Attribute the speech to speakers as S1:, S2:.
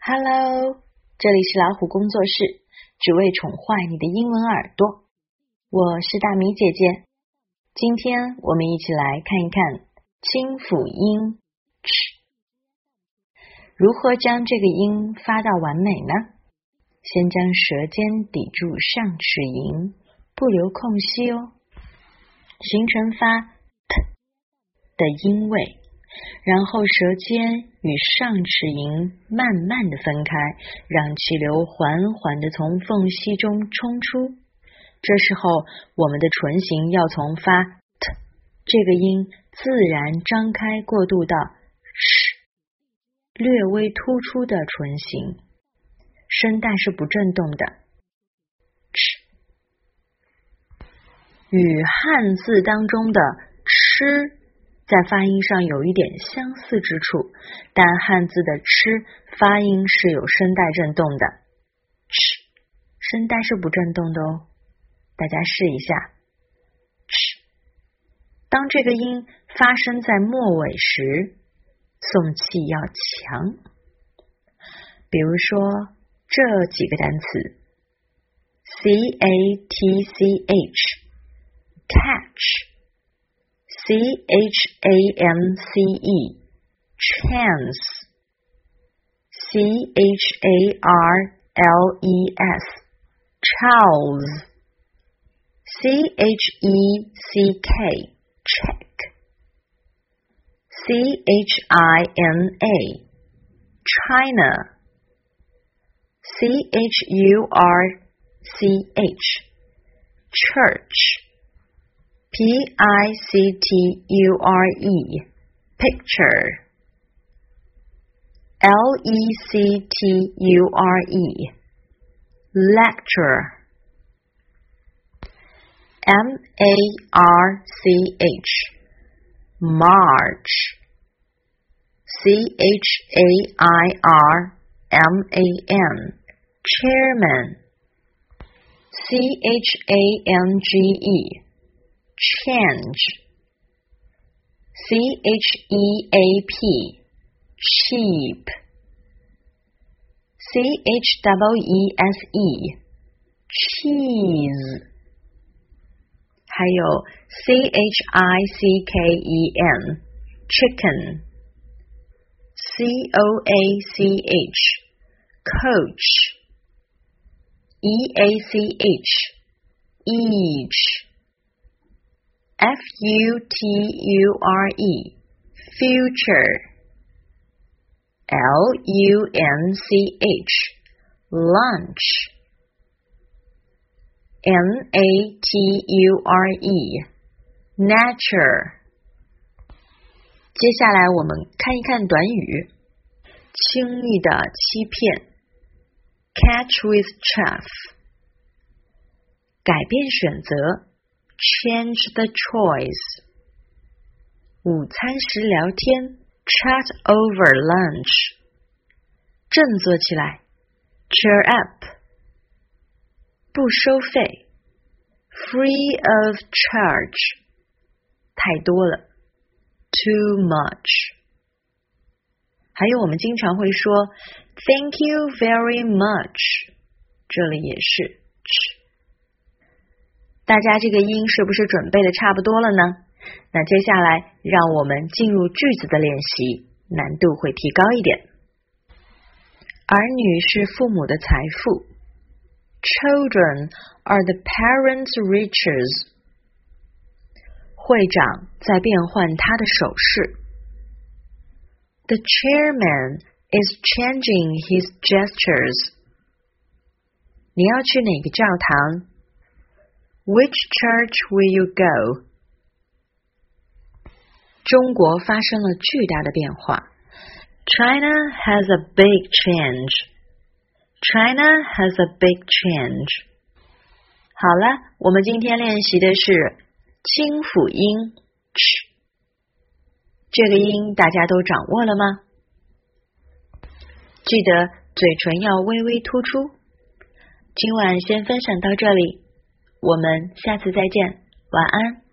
S1: Hello， 这里是老虎工作室，只为宠坏你的英文耳朵。我是大米姐姐，今天我们一起来看一看清辅音 ch。如何将这个音发到完美呢？先将舌尖抵住上齿龈，不留空隙哦，形成发 t 的音位。然后舌尖与上齿龈慢慢的分开，让气流缓缓的从缝隙中冲出。这时候我们的唇形要从发 t 这个音自然张开过渡到 sh 略微突出的唇形，声带是不振动的。ch 与汉字当中的吃在发音上有一点相似之处，但汉字的吃发音是有声带振动的，声带是不振动的哦，大家试一下。当这个音发生在末尾时，送气要强。比如说这几个单词 catch catch，chance, chance, charles, Charles, check, check, china, China, church, church, picture, picture, lecture, lecture, march, march, chairman, chairman, change, change, cheap, cheap, cheese, 还有 chicken, chicken, coach, each, future, lunch, nature. 接下来我们看一看短语，轻易的欺骗 catch with chaff， 改变选择Change the choice. 午餐时聊天 Chat over lunch. 振作起来 Cheer up. 不收费 Free of charge. 太多了 Too much. 还有我们经常会说 Thank you very much. 这里也是大家这个音是不是准备的差不多了呢？那接下来让我们进入句子的练习，难度会提高一点。儿女是父母的财富 Children are the parents' riches. 会长在变换他的手势 The chairman is changing his gestures. 你要去哪个教堂Which church will you go? 中国发生了巨大的变化 China has a big change. China has a big change. 好了，我们今天练习的是清辅音 ch。 这个音大家都掌握了吗？记得嘴唇要微微突出。今晚先分享到这里。我们下次再见，晚安。